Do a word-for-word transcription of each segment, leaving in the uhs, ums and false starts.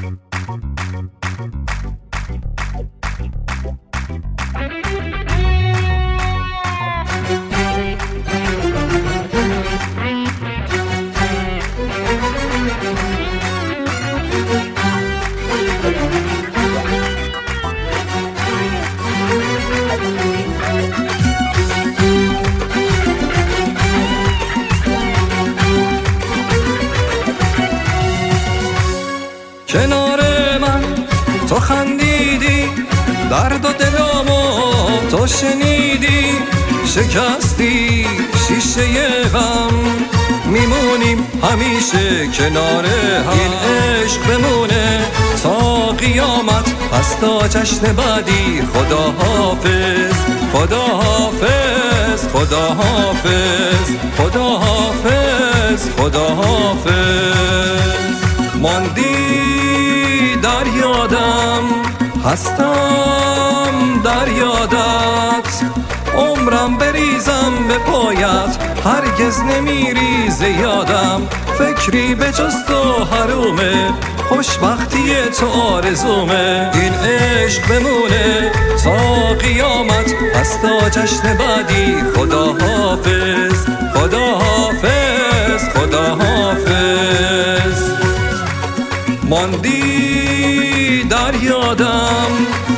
کنار من تو خندیدی، درد و دلامو تو شنیدی، شکستی شیشه غم، میمونیم همیشه کنار هم. این عشق بمونه تا قیامت، پس تا جشن بعدی خدا حافظ، خدا حافظ، خدا حافظ، خدا حافظ، خدا حافظ. ماندی در یادم، هستم در یادت، عمرم بریزم به پایت، هرگز نمیریزه یادم. فکری به جز تو حرومه، خوشبختی تو آرزومه. این عشق بمونه تا قیامت، پس تا جشن بعدی خدا حافظ، خدا حافظ، خدا حافظ. ماندی در یادم،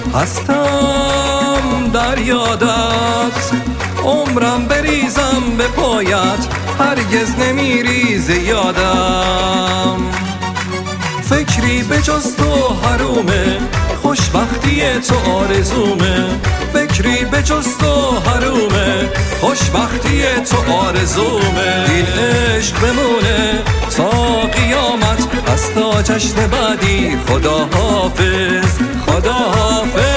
هستم در یادت، عمرم بریزم به پایت، هرگز نمیریزه یادم. فکری به جز تو حرومه، خوشبختی تو آرزومه. فکری به جز تو حرومه، خوشبختی تو آرزومه. این عشق بمونه تا قیامت، پس تا جشن بعدی خدا حافظ، خدا حافظ.